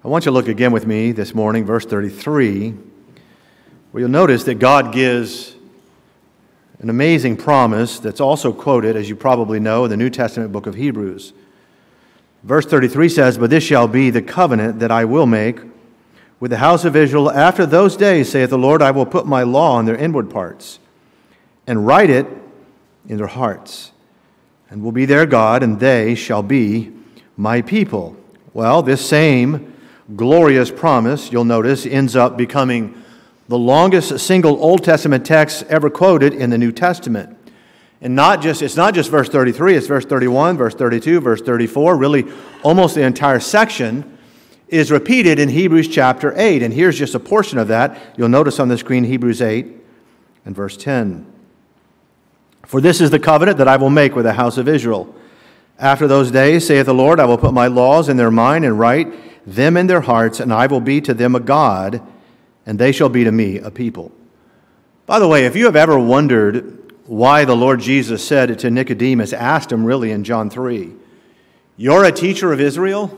I want you to look again with me this morning, verse 33, where you'll notice that God gives an amazing promise that's also quoted, as you probably know, in the New Testament book of Hebrews. Verse 33 says, "But this shall be the covenant that I will make with the house of Israel after those days, saith the Lord, I will put my law in their inward parts and write it in their hearts, and will be their God, and they shall be my people." Well, this same glorious promise, you'll notice, ends up becoming the longest single Old Testament text ever quoted in the New Testament. And it's not just verse 33, it's verse 31, verse 32, verse 34. Really, almost the entire section is repeated in Hebrews chapter 8. And here's just a portion of that. You'll notice on the screen Hebrews 8 and verse 10. "For this is the covenant that I will make with the house of Israel. After those days, saith the Lord, I will put my laws in their mind and write them in their hearts, and I will be to them a God, and they shall be to me a people." By the way, if you have ever wondered why the Lord Jesus said to Nicodemus, asked him really in John 3, "You're a teacher of Israel?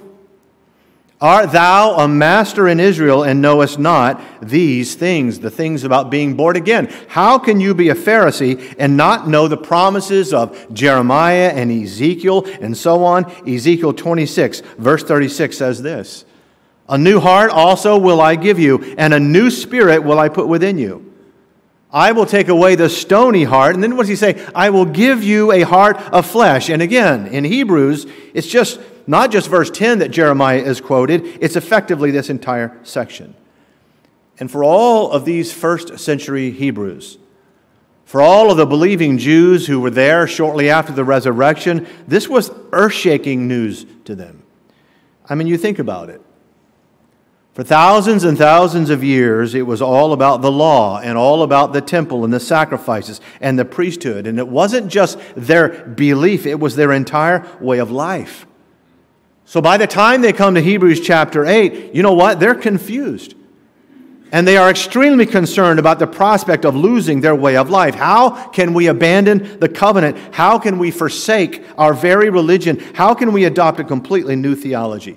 Art thou a master in Israel and knowest not these things," the things about being born again? How can you be a Pharisee and not know the promises of Jeremiah and Ezekiel and so on? Ezekiel 26, verse 36 says this, "A new heart also will I give you, and a new spirit will I put within you. I will take away the stony heart." And then what does he say? "I will give you a heart of flesh." And again, in Hebrews, it's just not just verse 10 that Jeremiah is quoted, it's effectively this entire section. And for all of these first century Hebrews, for all of the believing Jews who were there shortly after the resurrection, this was earth-shaking news to them. I mean, you think about it. For thousands and thousands of years, it was all about the law and all about the temple and the sacrifices and the priesthood. And it wasn't just their belief, it was their entire way of life. So by the time they come to Hebrews chapter 8, you know what? They're confused. And they are extremely concerned about the prospect of losing their way of life. How can we abandon the covenant? How can we forsake our very religion? How can we adopt a completely new theology?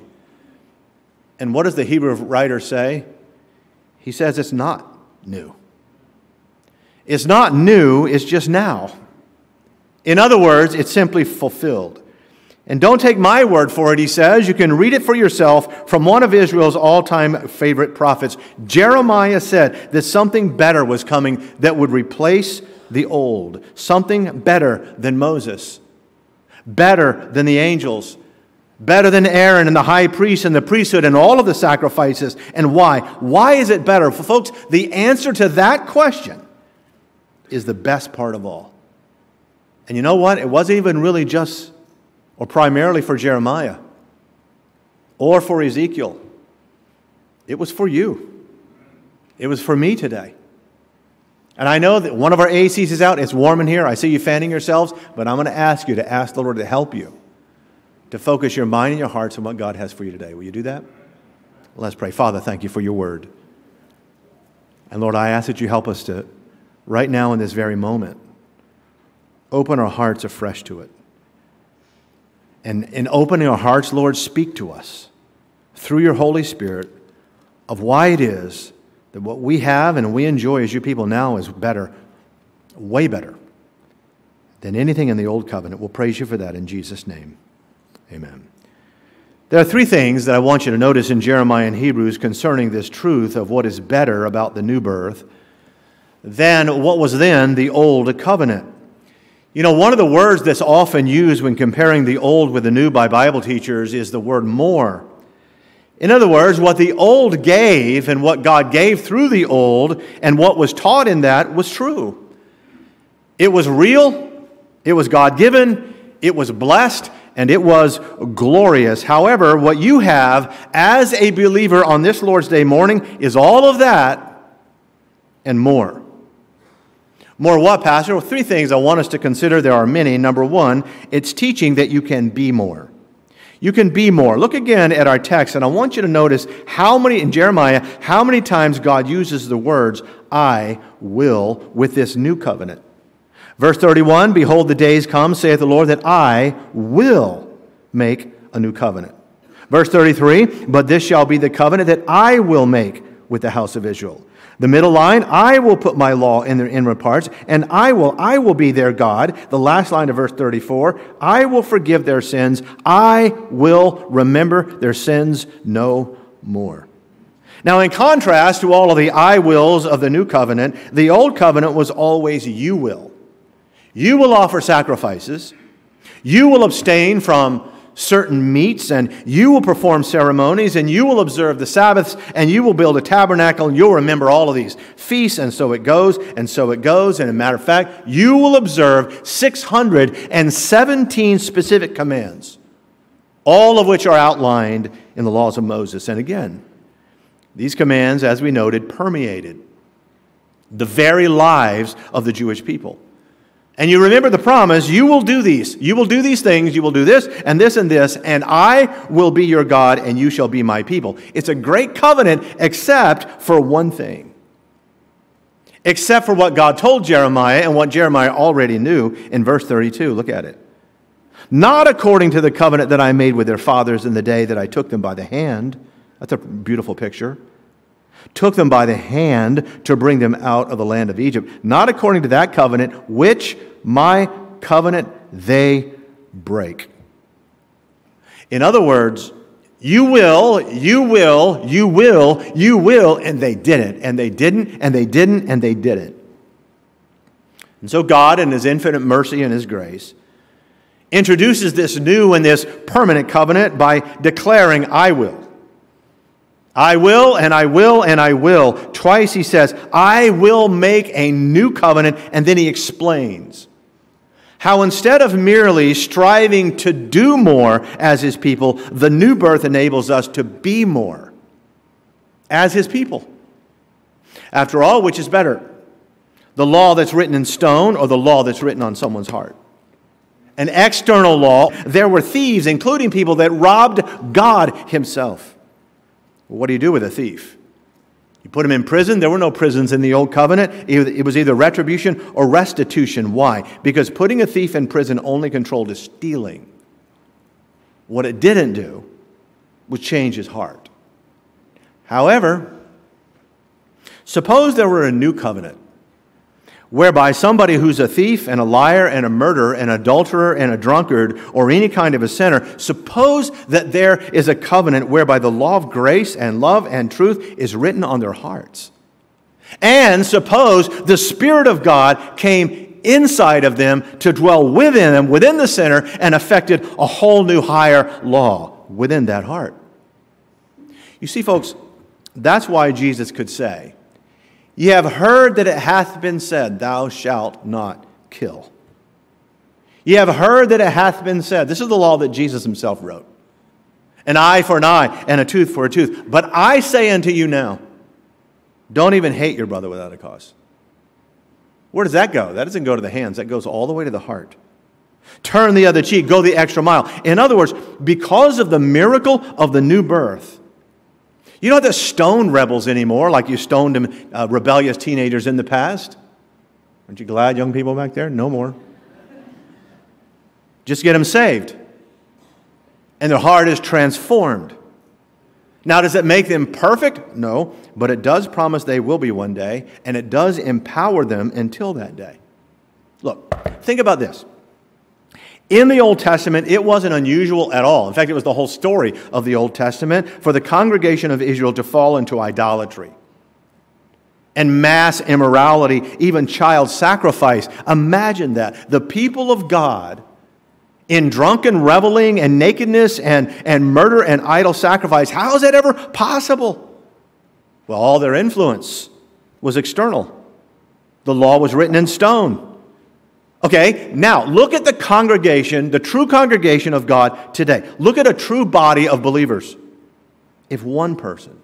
And what does the Hebrew writer say? He says it's not new. It's not new, it's just now. In other words, it's simply fulfilled. And don't take my word for it, he says. You can read it for yourself from one of Israel's all-time favorite prophets. Jeremiah said that something better was coming that would replace the old. Something better than Moses. Better than the angels. Better than Aaron and the high priest and the priesthood and all of the sacrifices. And why? Why is it better? For folks, the answer to that question is the best part of all. And you know what? It wasn't even really just or primarily for Jeremiah or for Ezekiel. It was for you. It was for me today. And I know that one of our ACs is out. It's warm in here. I see you fanning yourselves. But I'm going to ask you to ask the Lord to help you to focus your mind and your hearts on what God has for you today. Will you do that? Let's pray. Father, thank you for your word. And Lord, I ask that you help us to, right now in this very moment, open our hearts afresh to it. And in opening our hearts, Lord, speak to us through your Holy Spirit of why it is that what we have and we enjoy as your people now is better, way better than anything in the old covenant. We'll praise you for that in Jesus' name. Amen. There are three things that I want you to notice in Jeremiah and Hebrews concerning this truth of what is better about the new birth than what was then the old covenant. You know, one of the words that's often used when comparing the old with the new by Bible teachers is the word more. In other words, what the old gave and what God gave through the old and what was taught in that was true. It was real, it was God-given, it was blessed, and it was glorious. However, what you have as a believer on this Lord's Day morning is all of that and more. More what, Pastor? Well, three things I want us to consider. There are many. Number one, it's teaching that you can be more. You can be more. Look again at our text, and I want you to notice in Jeremiah, how many times God uses the words, "I will," with this new covenant. Verse 31, "Behold, the days come, saith the Lord, that I will make a new covenant." Verse 33, but this shall be the covenant that I will make with the house of Israel. The middle line, I will put my law in their inward parts, and I will be their God. The last line of verse 34, I will forgive their sins. I will remember their sins no more. Now, in contrast to all of the I wills of the new covenant, the old covenant was always you will. You will offer sacrifices. You will abstain from certain meats, and you will perform ceremonies, and you will observe the Sabbaths, and you will build a tabernacle, and you'll remember all of these feasts, and so it goes, and so it goes. And as a matter of fact, you will observe 617 specific commands, all of which are outlined in the laws of Moses. And again, these commands, as we noted, permeated the very lives of the Jewish people. And you remember the promise, you will do these. You will do these things. You will do this and this and this, and I will be your God, and you shall be my people. It's a great covenant, except for one thing. Except for what God told Jeremiah and what Jeremiah already knew in verse 32. Look at it. Not according to the covenant that I made with their fathers in the day that I took them by the hand. That's a beautiful picture. Took them by the hand to bring them out of the land of Egypt. Not according to that covenant, which my covenant they break. In other words, you will, and they didn't, and they didn't, and they didn't, and they didn't. And so God, in His infinite mercy and His grace, introduces this new and this permanent covenant by declaring, I will. I will, and I will, and I will. Twice He says, I will make a new covenant, and then He explains how instead of merely striving to do more as His people, the new birth enables us to be more as His people. After all, which is better? The law that's written in stone or the law that's written on someone's heart? An external law. There were thieves, including people that robbed God Himself. What do you do with a thief? You put him in prison. There were no prisons in the Old Covenant. It was either retribution or restitution. Why? Because putting a thief in prison only controlled his stealing. What it didn't do was change his heart. However, suppose there were a new covenant whereby somebody who's a thief and a liar and a murderer and adulterer and a drunkard or any kind of a sinner, suppose that there is a covenant whereby the law of grace and love and truth is written on their hearts. And suppose the Spirit of God came inside of them to dwell within them, within the sinner, and affected a whole new higher law within that heart. You see, folks, that's why Jesus could say, ye have heard that it hath been said, thou shalt not kill. Ye have heard that it hath been said. This is the law that Jesus Himself wrote. An eye for an eye and a tooth for a tooth. But I say unto you now, don't even hate your brother without a cause. Where does that go? That doesn't go to the hands. That goes all the way to the heart. Turn the other cheek. Go the extra mile. In other words, because of the miracle of the new birth, you don't have to stone rebels anymore like you stoned them, rebellious teenagers in the past. Aren't you glad, young people back there? No more. Just get them saved. And their heart is transformed. Now, does it make them perfect? No. But it does promise they will be one day, and it does empower them until that day. Look, think about this. In the Old Testament, it wasn't unusual at all. In fact, it was the whole story of the Old Testament for the congregation of Israel to fall into idolatry and mass immorality, even child sacrifice. Imagine that. The people of God in drunken reveling and nakedness and murder and idol sacrifice. How is that ever possible? Well, all their influence was external. The law was written in stone. Okay, now look at the congregation, the true congregation of God today. Look at a true body of believers. If one person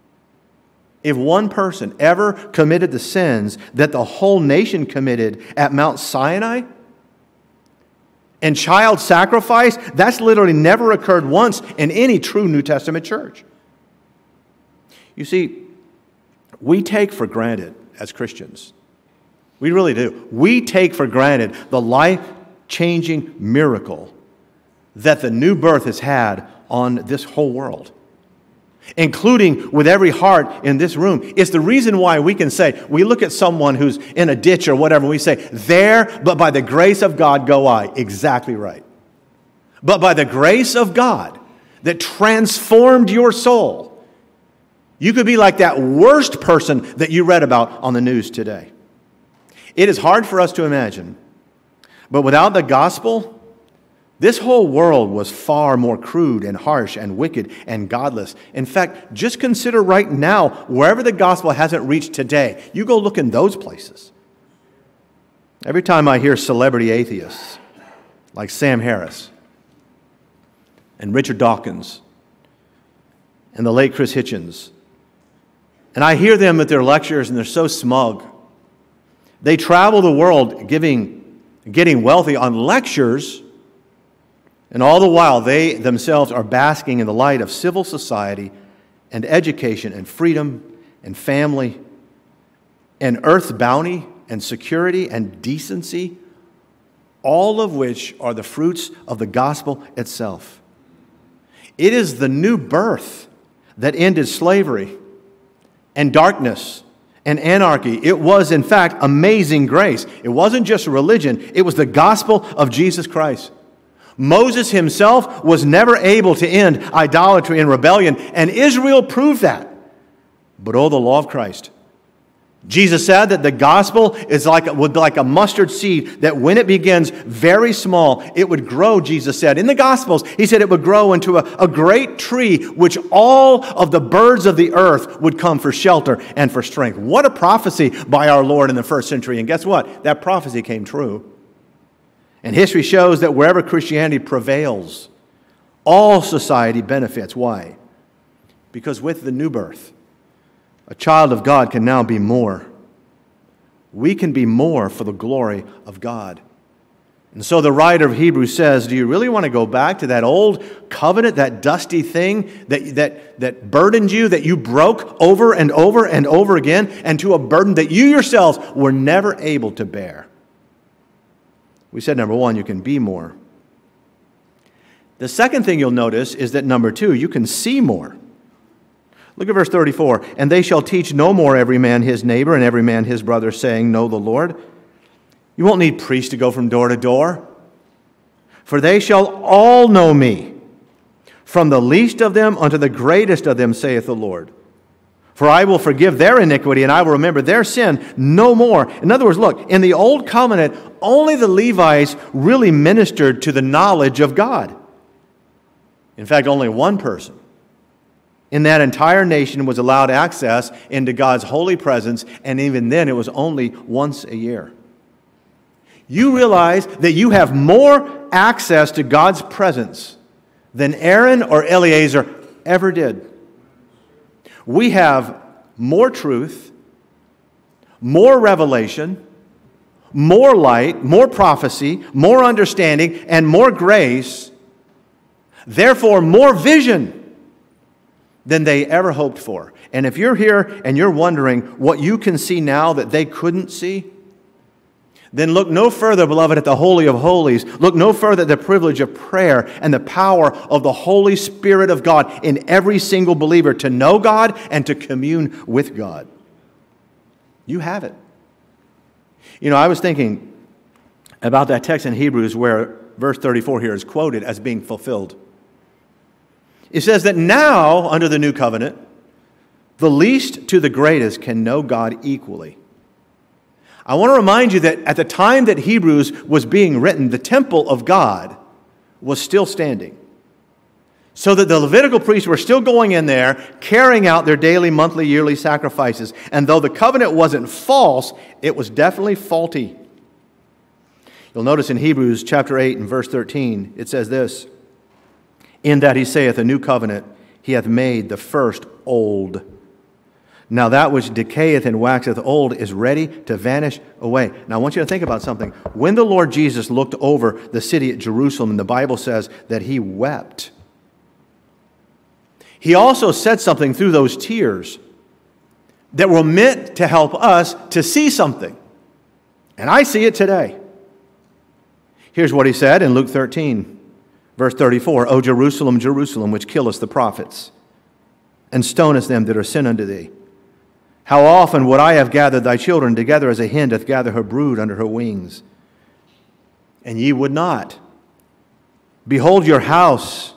ever committed the sins that the whole nation committed at Mount Sinai, and child sacrifice, that's literally never occurred once in any true New Testament church. You see, we take for granted as Christians, we really do. We take for granted the life-changing miracle that the new birth has had on this whole world, including with every heart in this room. It's the reason why we can say, we look at someone who's in a ditch or whatever, and we say, there, but by the grace of God go I. Exactly right. But by the grace of God that transformed your soul, you could be like that worst person that you read about on the news today. It is hard for us to imagine, but without the gospel, this whole world was far more crude and harsh and wicked and godless. In fact, just consider right now, wherever the gospel hasn't reached today, you go look in those places. Every time I hear celebrity atheists like Sam Harris and Richard Dawkins and the late Chris Hitchens, and I hear them at their lectures and they're so smug. They travel the world getting wealthy on lectures, and all the while they themselves are basking in the light of civil society and education and freedom and family and earth's bounty and security and decency, all of which are the fruits of the gospel itself. It is the new birth that ended slavery and darkness and anarchy. It was, in fact, amazing grace. It wasn't just religion. It was the gospel of Jesus Christ. Moses himself was never able to end idolatry and rebellion, and Israel proved that. But oh, the law of Christ. Jesus said that the gospel is like a mustard seed, that when it begins very small, it would grow, Jesus said. In the Gospels, he said it would grow into a great tree, which all of the birds of the earth would come for shelter and for strength. What a prophecy by our Lord in the first century. And guess what? That prophecy came true. And history shows that wherever Christianity prevails, all society benefits. Why? Because with the new birth, a child of God can now be more. We can be more for the glory of God. And so the writer of Hebrews says, do you really want to go back to that old covenant, that dusty thing that burdened you, that you broke over and over and over again, and to a burden that you yourselves were never able to bear? We said, number one, you can be more. The second thing you'll notice is that, number two, you can see more. Look at verse 34. And they shall teach no more every man his neighbor and every man his brother, saying, Know the Lord. You won't need priests to go from door to door. For they shall all know me, from the least of them unto the greatest of them, saith the Lord. For I will forgive their iniquity, and I will remember their sin no more. In other words, look, in the old covenant, only the Levites really ministered to the knowledge of God. In fact, only one person in that entire nation was allowed access into God's holy presence, and even then it was only once a year. You realize that you have more access to God's presence than Aaron or Eleazar ever did. We have more truth, more revelation, more light, more prophecy, more understanding, and more grace, therefore more vision than they ever hoped for. And if you're here and you're wondering what you can see now that they couldn't see, then look no further, beloved, at the Holy of Holies. Look no further at the privilege of prayer and the power of the Holy Spirit of God in every single believer to know God and to commune with God. You have it. You know, I was thinking about that text in Hebrews where verse 34 here is quoted as being fulfilled. It says that now, under the new covenant, the least to the greatest can know God equally. I want to remind you that at the time that Hebrews was being written, the temple of God was still standing. So that the Levitical priests were still going in there, carrying out their daily, monthly, yearly sacrifices. And though the covenant wasn't false, it was definitely faulty. You'll notice in Hebrews chapter 8 and verse 13, it says this, In that he saith, a new covenant, he hath made the first old. Now that which decayeth and waxeth old is ready to vanish away. Now I want you to think about something. When the Lord Jesus looked over the city at Jerusalem, the Bible says that he wept. He also said something through those tears that were meant to help us to see something. And I see it today. Here's what he said in Luke 13. Verse 34, O Jerusalem, Jerusalem, which killest the prophets, and stonest them that are sent unto thee. How often would I have gathered thy children together as a hen doth gather her brood under her wings? And ye would not. Behold, your house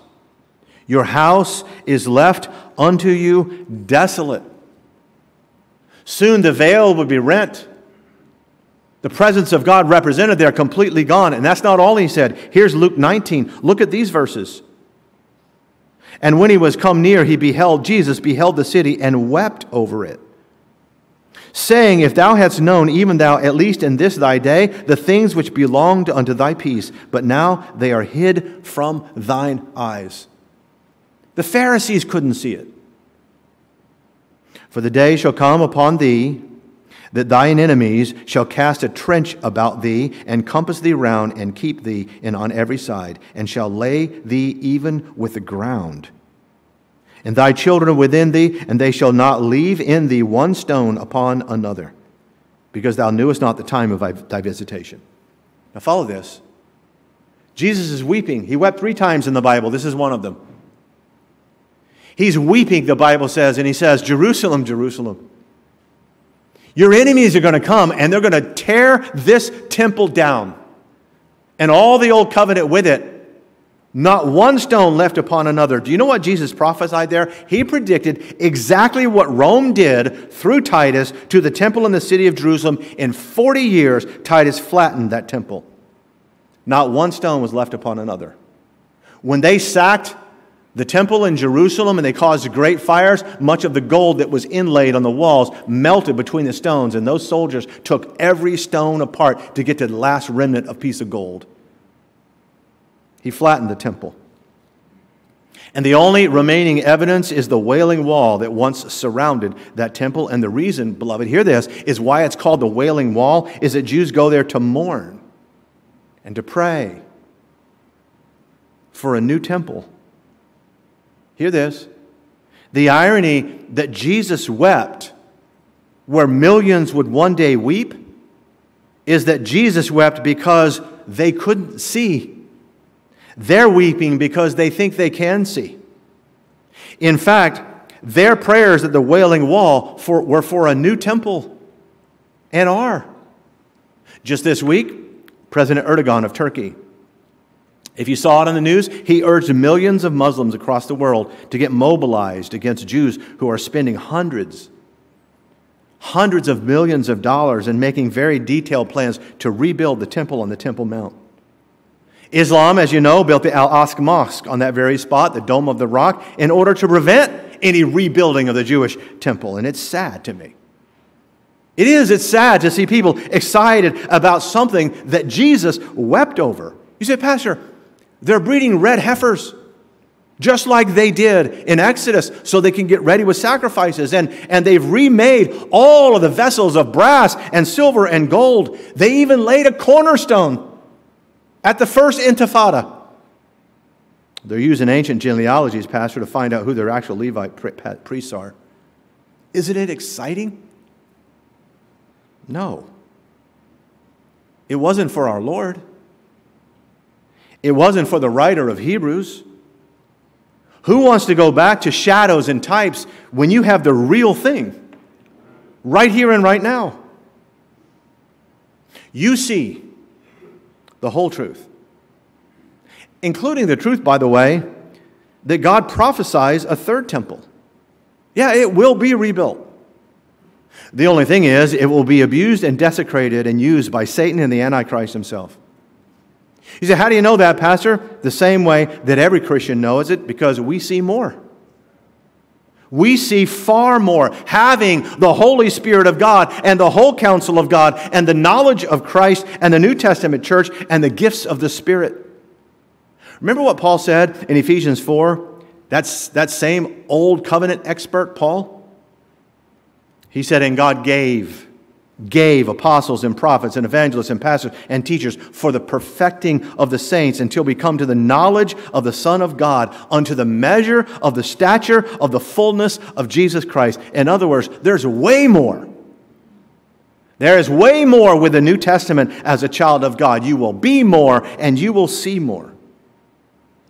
is left unto you desolate. Soon the veil will be rent. The presence of God represented there completely gone. And that's not all he said. Here's Luke 19. Look at these verses. And when he was come near, Jesus beheld the city and wept over it, saying, If thou hadst known, even thou, at least in this thy day, the things which belonged unto thy peace, but now they are hid from thine eyes. The Pharisees couldn't see it. For the day shall come upon thee, that thine enemies shall cast a trench about thee, and compass thee round, and keep thee in on every side, and shall lay thee even with the ground. And thy children are within thee, and they shall not leave in thee one stone upon another, because thou knewest not the time of thy visitation. Now follow this. Jesus is weeping. He wept 3 times in the Bible. This is one of them. He's weeping, the Bible says, and he says, Jerusalem, Jerusalem, your enemies are going to come, and they're going to tear this temple down, and all the old covenant with it. Not one stone left upon another. Do you know what Jesus prophesied there? He predicted exactly what Rome did through Titus to the temple in the city of Jerusalem. In 40 years, Titus flattened that temple. Not one stone was left upon another. When they sacked the temple in Jerusalem and they caused great fires, much of the gold that was inlaid on the walls melted between the stones, and those soldiers took every stone apart to get to the last remnant of piece of gold. He flattened the temple. And the only remaining evidence is the Wailing Wall that once surrounded that temple. And the reason, beloved, hear this, is why it's called the Wailing Wall, is that Jews go there to mourn and to pray for a new temple. Hear this. The irony that Jesus wept where millions would one day weep is that Jesus wept because they couldn't see. They're weeping because they think they can see. In fact, their prayers at the Wailing Wall were for a new temple, and are. Just this week, President Erdogan of Turkey, if you saw it on the news, he urged millions of Muslims across the world to get mobilized against Jews who are spending hundreds of millions of dollars and making very detailed plans to rebuild the temple on the Temple Mount. Islam, as you know, built the Al-Aqsa Mosque on that very spot, the Dome of the Rock, in order to prevent any rebuilding of the Jewish temple. And it's sad to me. It's sad to see people excited about something that Jesus wept over. You say, Pastor, they're breeding red heifers, just like they did in Exodus, so they can get ready with sacrifices. And they've remade all of the vessels of brass and silver and gold. They even laid a cornerstone at the first Intifada. They're using ancient genealogies, Pastor, to find out who their actual Levite priests are. Isn't it exciting? No. It wasn't for our Lord. It wasn't for the writer of Hebrews. Who wants to go back to shadows and types when you have the real thing right here and right now? You see the whole truth, including the truth, by the way, that God prophesies a third temple. Yeah, it will be rebuilt. The only thing is, it will be abused and desecrated and used by Satan and the Antichrist himself. You say, how do you know that, Pastor? The same way that every Christian knows it, because we see more. We see far more. Having the Holy Spirit of God and the whole counsel of God and the knowledge of Christ and the New Testament church and the gifts of the Spirit. Remember what Paul said in Ephesians 4? That's that same old covenant expert, Paul. He said, and God gave apostles and prophets and evangelists and pastors and teachers for the perfecting of the saints until we come to the knowledge of the Son of God, unto the measure of the stature of the fullness of Jesus Christ. In other words, there's way more. There is way more with the New Testament as a child of God. You will be more and you will see more.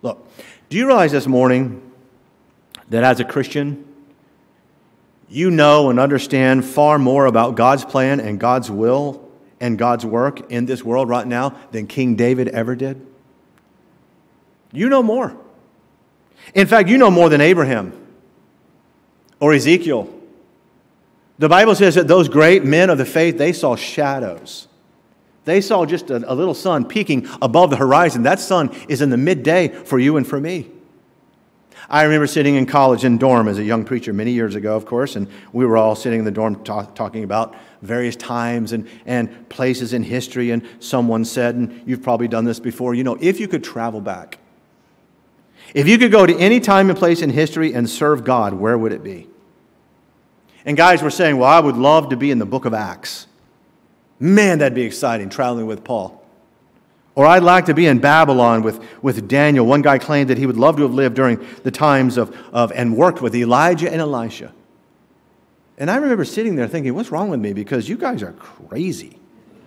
Look, do you realize this morning that as a Christian, you know and understand far more about God's plan and God's will and God's work in this world right now than King David ever did? You know more. In fact, you know more than Abraham or Ezekiel. The Bible says that those great men of the faith, they saw shadows. They saw just a little sun peeking above the horizon. That sun is in the midday for you and for me. I remember sitting in college in dorm as a young preacher many years ago, of course, and we were all sitting in the dorm talking about various times and places in history, and someone said, and you've probably done this before, if you could travel back, if you could go to any time and place in history and serve God, where would it be? And guys were saying, well, I would love to be in the book of Acts. Man, that'd be exciting, traveling with Paul. Or I'd like to be in Babylon with Daniel. One guy claimed that he would love to have lived during the times of and worked with Elijah and Elisha. And I remember sitting there thinking, what's wrong with me? Because you guys are crazy.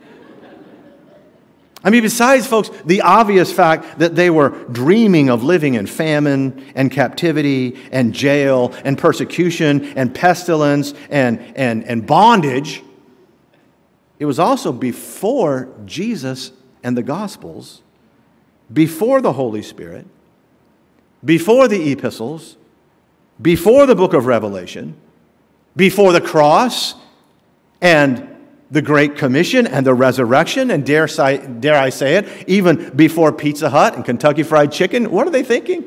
I mean, besides, folks, the obvious fact that they were dreaming of living in famine and captivity and jail and persecution and pestilence and bondage, it was also before Jesus and the Gospels, before the Holy Spirit, before the epistles, before the book of Revelation, before the cross and the Great Commission and the resurrection, and dare I say it, even before Pizza Hut and Kentucky Fried Chicken. What are they thinking?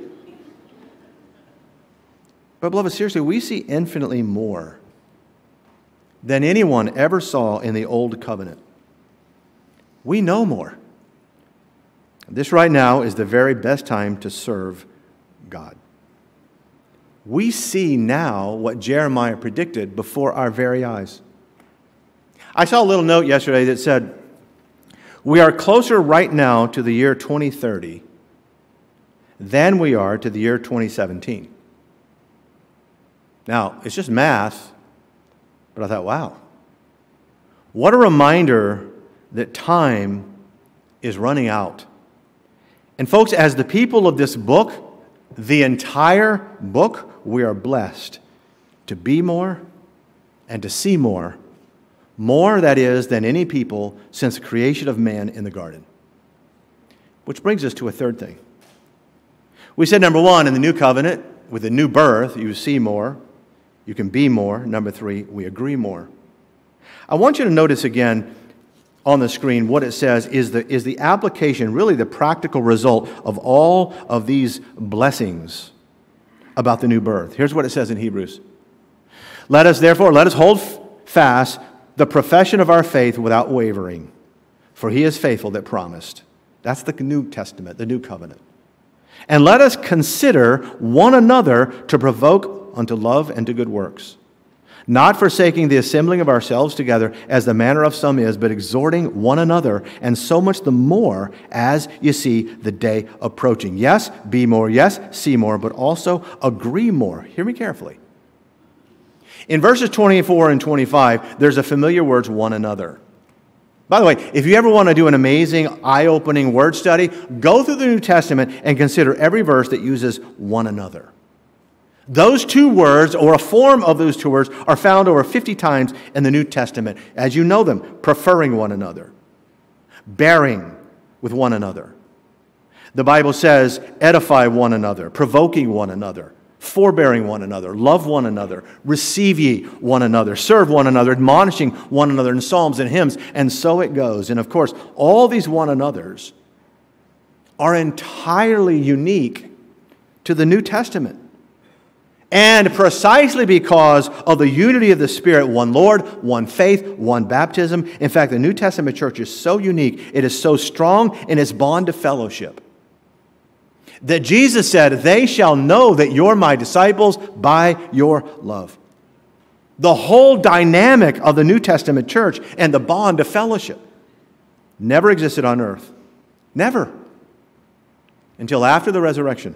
But beloved, seriously, we see infinitely more than anyone ever saw in the Old Covenant. We know more. This right now is the very best time to serve God. We see now what Jeremiah predicted before our very eyes. I saw a little note yesterday that said, we are closer right now to the year 2030 than we are to the year 2017. Now, it's just math, but I thought, wow, what a reminder that time is running out. And folks, as the people of this book, the entire book, we are blessed to be more and to see more. More, that is, than any people since the creation of man in the garden. Which brings us to a third thing. We said, number one, in the new covenant, with the new birth, you see more, you can be more. Number three, we agree more. I want you to notice again on the screen what it says is the application, really the practical result of all of these blessings about the new birth. Here's what it says in Hebrews. Let us hold fast the profession of our faith without wavering, for he is faithful that promised. That's the New Testament, the New Covenant. And let us consider one another to provoke unto love and to good works, not forsaking the assembling of ourselves together as the manner of some is, but exhorting one another, and so much the more as you see the day approaching. Yes, be more, yes, see more, but also agree more. Hear me carefully. In verses 24 and 25, there's a familiar word, one another. By the way, if you ever want to do an amazing, eye-opening word study, go through the New Testament and consider every verse that uses one another. Those two words, or a form of those two words, are found over 50 times in the New Testament, as you know them, preferring one another, bearing with one another. The Bible says, edify one another, provoking one another, forbearing one another, love one another, receive ye one another, serve one another, admonishing one another in psalms and hymns, and so it goes. And of course, all these one another's are entirely unique to the New Testament. And precisely because of the unity of the Spirit, one Lord, one faith, one baptism. In fact, the New Testament church is so unique, it is so strong in its bond of fellowship, that Jesus said, they shall know that you're my disciples by your love. The whole dynamic of the New Testament church and the bond of fellowship never existed on earth. Never. Until after the resurrection.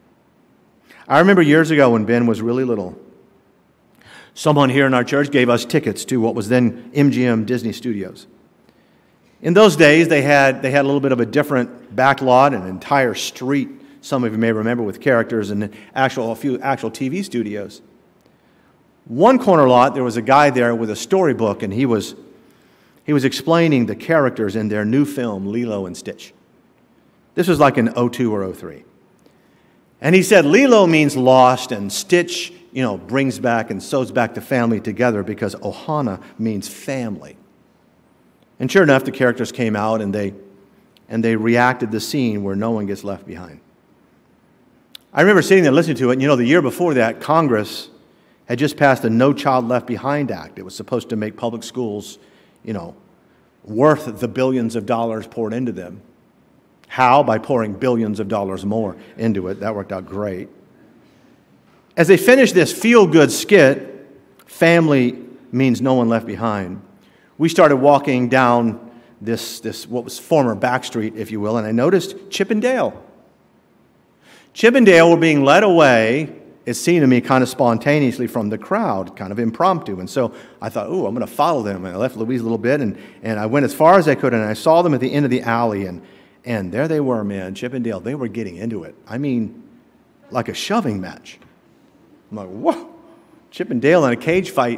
I remember years ago when Ben was really little, someone here in our church gave us tickets to what was then MGM Disney Studios. In those days, they had a little bit of a different back lot, an entire street some of you may remember, with characters and a few actual TV studios. One corner lot, there was a guy there with a storybook, and he was explaining the characters in their new film, Lilo and Stitch. This was like in 02 or 03. And he said Lilo means lost, and Stitch, brings back and sews back the family together, because Ohana means family. And sure enough, the characters came out, and they reacted the scene where no one gets left behind. I remember sitting there listening to it, and the year before that, Congress had just passed the No Child Left Behind Act. It was supposed to make public schools, worth the billions of dollars poured into them. How? By pouring billions of dollars more into it. That worked out great. As they finished this feel-good skit, family means no one left behind, we started walking down this what was former Backstreet, if you will, and I noticed Chip and Dale. Chip and Dale were being led away, it seemed to me, kind of spontaneously from the crowd, kind of impromptu. And so I thought, I'm going to follow them. And I left Louise a little bit, and I went as far as I could, and I saw them at the end of the alley, and there they were, man, Chip and Dale. They were getting into it. I mean, like a shoving match. I'm like, whoa, Chip and Dale in a cage fight.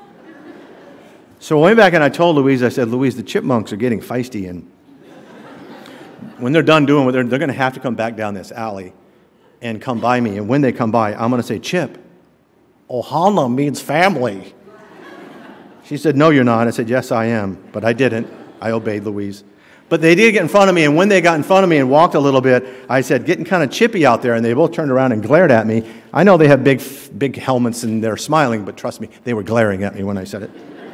So I went back and I told Louise, I said, Louise, the chipmunks are getting feisty, and when they're done doing what they're going to have to come back down this alley and come by me. And when they come by, I'm going to say, Chip, Ohana means family. She said, no, you're not. I said, yes, I am. But I didn't. I obeyed Louise. But they did get in front of me, and when they got in front of me and walked a little bit, I said, getting kind of chippy out there, and they both turned around and glared at me. I know they have big helmets and they're smiling, but trust me, they were glaring at me when I said it.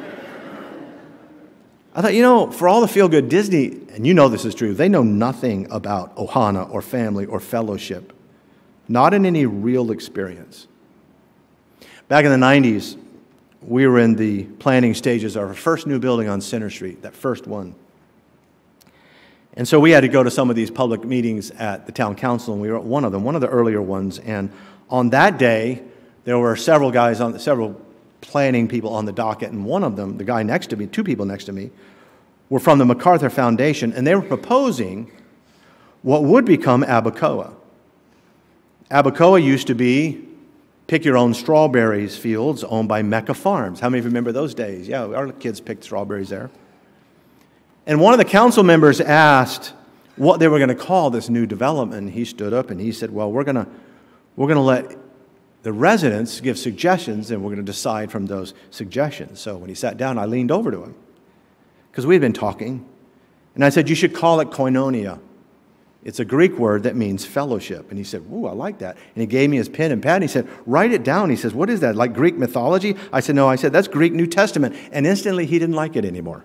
I thought, for all the feel-good Disney, and this is true, they know nothing about Ohana or family or fellowship. Not in any real experience. Back in the 90s, we were in the planning stages of our first new building on Center Street, that first one. And so we had to go to some of these public meetings at the town council, and we were at one of them, one of the earlier ones. And on that day, there were several planning people on the docket, and one of them, the guy next to me, two people next to me, were from the MacArthur Foundation, and they were proposing what would become Abacoa. Abacoa used to be pick-your-own strawberries fields owned by Mecca Farms. How many of you remember those days? Yeah, our kids picked strawberries there. And one of the council members asked what they were going to call this new development, and he stood up and he said, well, we're going to let the residents give suggestions, and we're going to decide from those suggestions. So when he sat down, I leaned over to him, because we had been talking, and I said, you should call it koinonia. It's a Greek word that means fellowship. And he said, ooh, I like that. And he gave me his pen and pad, and he said, write it down. He says, what is that, like Greek mythology? I said, no. I said, that's Greek New Testament. And instantly he didn't like it anymore.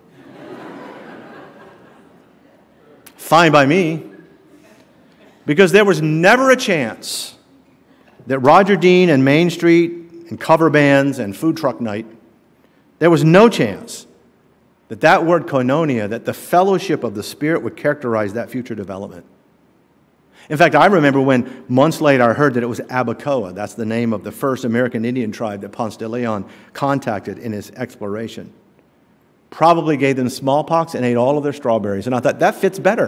Fine by me, because there was never a chance that Roger Dean and Main Street and cover bands and food truck night, there was no chance that word koinonia, that the fellowship of the Spirit would characterize that future development. In fact, I remember when months later I heard that it was Abacoa. That's the name of the first American Indian tribe that Ponce de Leon contacted in his exploration. Probably gave them smallpox and ate all of their strawberries. And I thought, that fits better.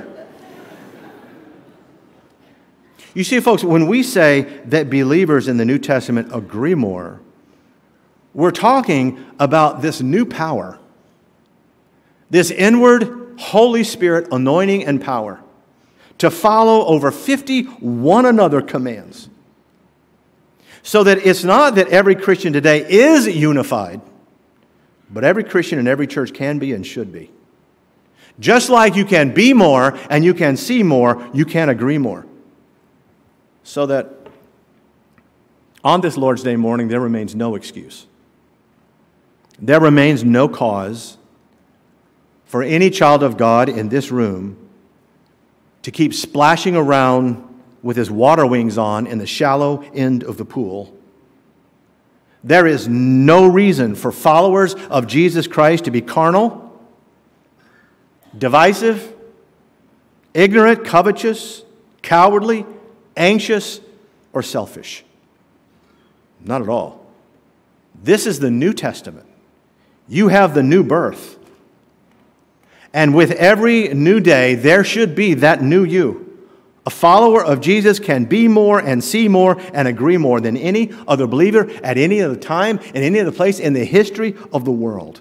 You see, folks, when we say that believers in the New Testament agree more, we're talking about this new power, this inward Holy Spirit anointing and power to follow over 50 one another commands. So that it's not that every Christian today is unified, but every Christian in every church can be and should be. Just like you can be more and you can see more, you can agree more. So that on this Lord's Day morning, there remains no excuse. There remains no cause for any child of God in this room to keep splashing around with his water wings on in the shallow end of the pool. There is no reason for followers of Jesus Christ to be carnal, divisive, ignorant, covetous, cowardly, anxious, or selfish. Not at all. This is the New Testament. You have the new birth. And with every new day, there should be that new you, A follower of Jesus can be more and see more and agree more than any other believer at any other time and any other place in the history of the world.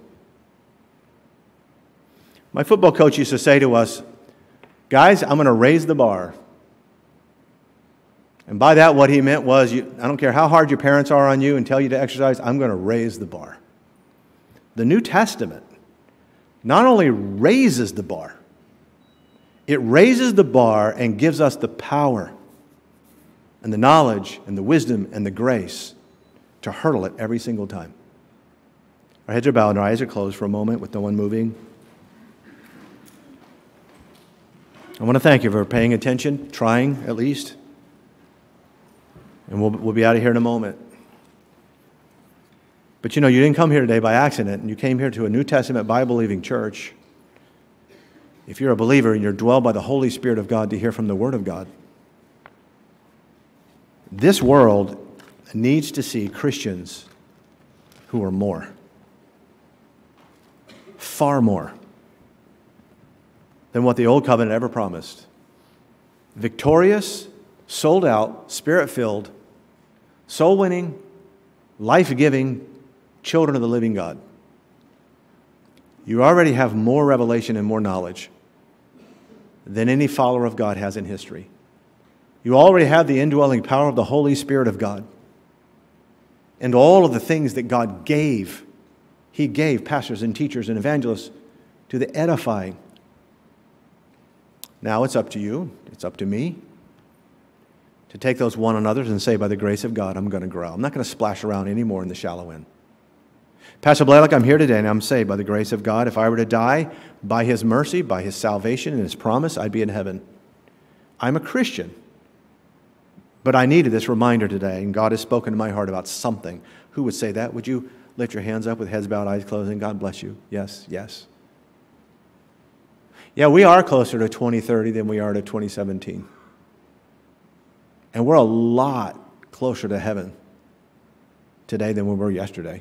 My football coach used to say to us, guys, I'm going to raise the bar. And by that, what he meant was, I don't care how hard your parents are on you and tell you to exercise, I'm going to raise the bar. The New Testament not only raises the bar, it raises the bar and gives us the power and the knowledge and the wisdom and the grace to hurdle it every single time. Our heads are bowed and our eyes are closed for a moment with no one moving. I want to thank you for paying attention, trying at least. And we'll be out of here in a moment. But you know, you didn't come here today by accident, and you came here to a New Testament Bible-believing church. If you're a believer and you're dwelled by the Holy Spirit of God to hear from the Word of God, this world needs to see Christians who are more. Far more than what the Old Covenant ever promised. Victorious, sold out, Spirit-filled, soul-winning, life-giving children of the living God. You already have more revelation and more knowledge than any follower of God has in history. You already have the indwelling power of the Holy Spirit of God. And all of the things that God gave, He gave pastors and teachers and evangelists to the edifying. Now it's up to you, it's up to me, to take those one another's and say, by the grace of God, I'm going to grow. I'm not going to splash around anymore in the shallow end. Pastor Blalock, I'm here today and I'm saved by the grace of God. If I were to die by His mercy, by His salvation and His promise, I'd be in heaven. I'm a Christian. But I needed this reminder today, and God has spoken to my heart about something. Who would say that? Would you lift your hands up with heads bowed, eyes closed, and God bless you? Yes, yes. Yeah, we are closer to 2030 than we are to 2017. And we're a lot closer to heaven today than we were yesterday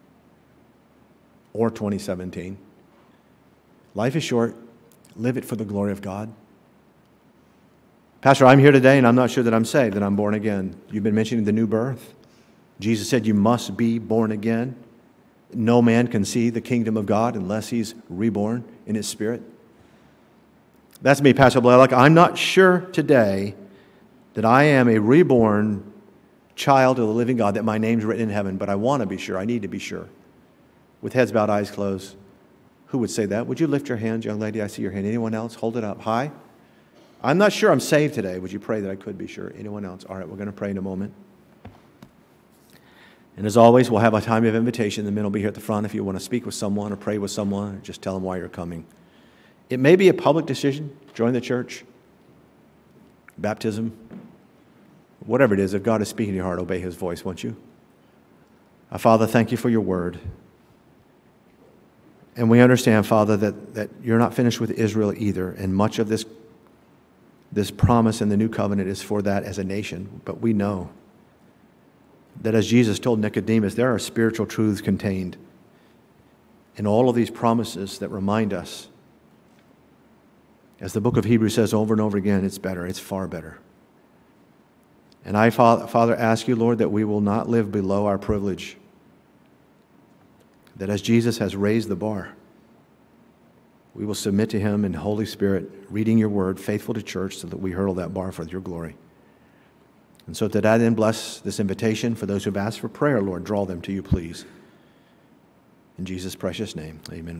or 2017. Life is short. Live it for the glory of God. Pastor, I'm here today and I'm not sure that I'm saved, that I'm born again. You've been mentioning the new birth. Jesus said you must be born again. No man can see the kingdom of God unless he's reborn in his spirit. That's me, Pastor Blalock. I'm not sure today that I am a reborn child of the living God, that my name's written in heaven, but I want to be sure. I need to be sure. With heads bowed, eyes closed. Who would say that? Would you lift your hand, young lady? I see your hand. Anyone else? Hold it up high. I'm not sure I'm saved today. Would you pray that I could be sure? Anyone else? All right, we're going to pray in a moment. And as always, we'll have a time of invitation. The men will be here at the front if you want to speak with someone or pray with someone, or just tell them why you're coming. It may be a public decision. Join the church. Baptism. Whatever it is, if God is speaking to your heart, obey His voice, won't you? Father, thank you for your word. And we understand, Father, that you're not finished with Israel either. And much of this promise in the new covenant is for that as a nation. But we know that as Jesus told Nicodemus, there are spiritual truths contained in all of these promises that remind us, as the book of Hebrews says over and over again, it's better, it's far better. And I, Father, ask you, Lord, that we will not live below our privilege. That as Jesus has raised the bar, we will submit to Him in Holy Spirit, reading your word, faithful to church, so that we hurdle that bar for your glory. And so to that end, bless this invitation for those who have asked for prayer, Lord. Draw them to you, please. In Jesus' precious name, amen.